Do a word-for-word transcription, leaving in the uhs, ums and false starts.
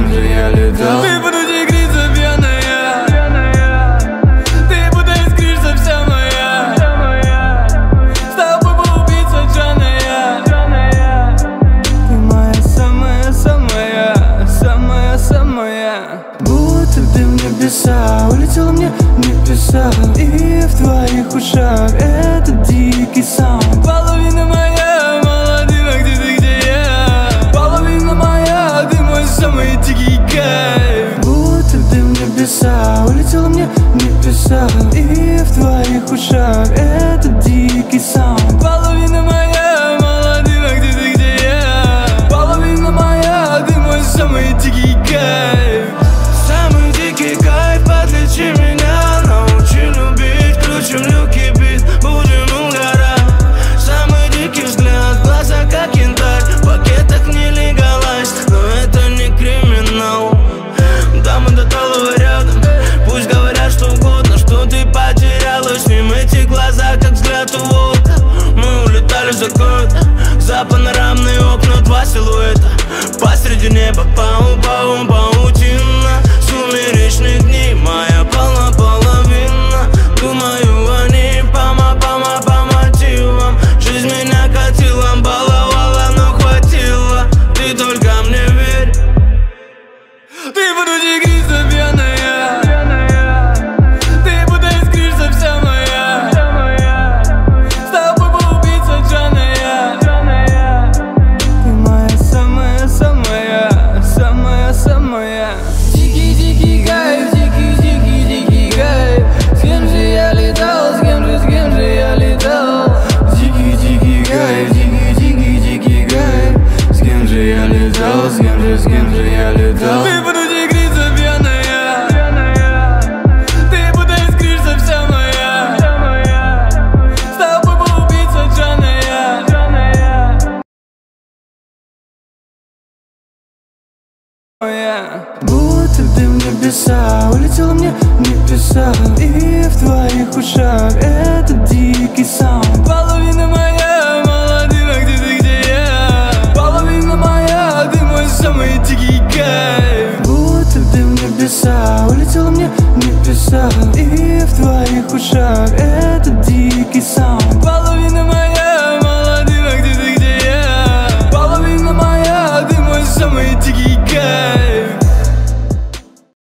кем же я летал. Ты буду тигрица пьяная, ты будто искришься вся моя. С тобой был убийца Джаная. Ты моя самая-самая, самая-самая. Будто ты в небеса, улетела мне в небеса. И в твоих ушах этот дикий саунд. Половина моя, молодина, где ты, где я? Половина моя, ты мой самый дикий кайф. Будто ты в небеса, улетела мне в небеса. И в твоих ушах этот дикий саунд. Половина моя, молодина, где ты, где я? Половина моя, ты мой самый дикий кайф. Самый дикий кайф, подлечи меня, научи любить, включим люки бит, будем угорать. Самый дикий взгляд, глаза как янтарь, в пакетах не легалайз, но это не криминал. Да, мы до талого рядом, пусть говорят что угодно, что ты потерялась. С ним эти глаза, как взгляд у волка. Мы улетали за город, за панорамные окна, два силуэта посреди неба, пау-пау, паутина сумеречных дней, моя полна половина. Думаю о ней пома-пома по мотивам. Жизнь меня катила, баловала, но хватило. Ты только мне верь. Ты буду тигрица пьяная, ты будто искришься вся моя. С тобой был убийца Джаная. Ты моя самая-самая, самая-самая. Дикий-дикий кайф, дикий-дикий-дикий кайф. С кем же я летал, с кем же, с кем же я летал? Дикий-дикий кайф, дикий-дикий-дикий кайф. С кем же я летал, с кем же, с кем же я летал. Ты буду тигрица пьяная, ты будто искришься вся моя. С тобой был убийца Джаная. Будто ты в небеса, улетела мне в небеса. И в твоих ушах этот дикий саунд.